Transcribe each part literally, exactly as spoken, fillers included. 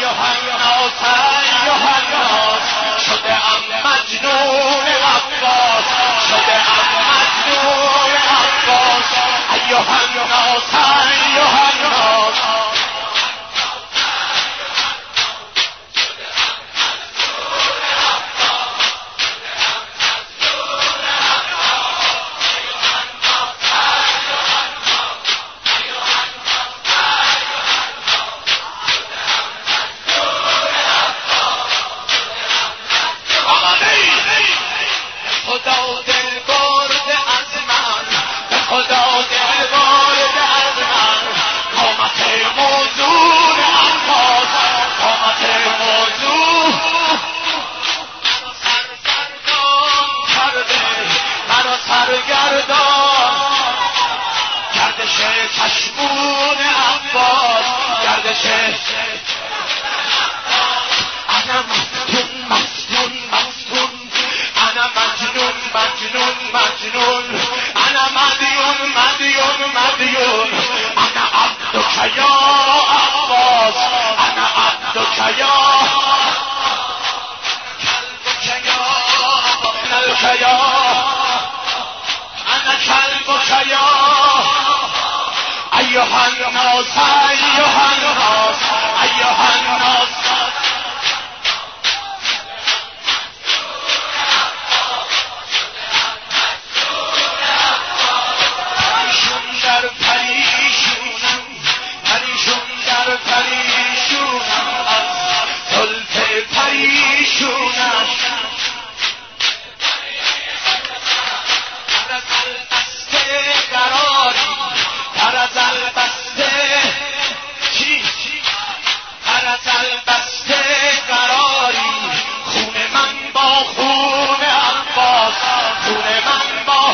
ایها الناس ایها الناس شده ام مجنون عباس شده ام مجنون عباس ایها الناس ایها الناس خدا دل برده از من به خدا دل برده از من قامت موضوع عباس قامت موضوع سرگردان کرده مرا سرگردان گردش چشمون عباس گردش انا مفتون مفتون مفتون انا مجنون مجنون مجنون انا مدیون مدیون مدیون انا عبدک یا عباس انا عبدک یا کلبک یا انا کلبک یا ایها الناس ایها الناس ایها الناس پریشونم از زلف پریشونم در از البسته قراری در از البسته چی؟ در از البسته قراری خون من با خون عباس خون من با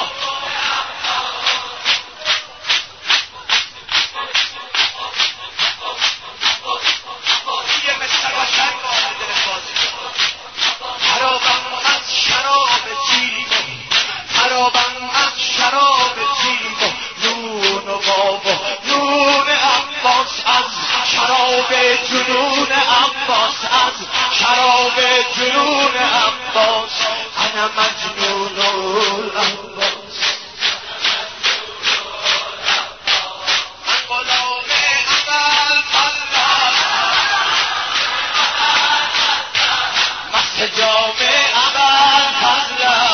خرابم از شراب جیب نون و بابا نون عباس از شراب جنون عباس از شراب جنون عباس انا مجنون عباس من غلام ابوالفضل مست جام ابوالفضل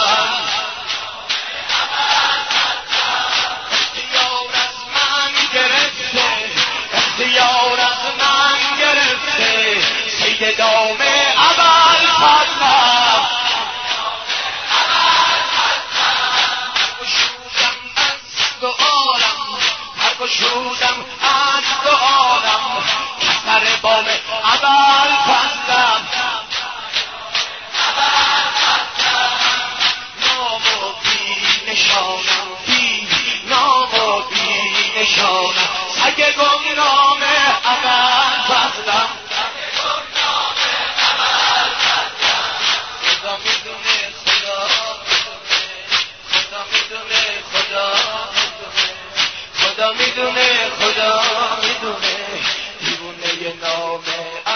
اختیار از من گرفته سید دام ابوالفضل برگشودم از دو عالم برگشودم از دو عالم کسر بام ابوالفضل نام و بی نشانم بی نام و بی نشانم سگ گمنام ابوالفضلم خدا میدونه خدا خدا میدونه خدا خدا میدونه خدا میدونه دیوونه نام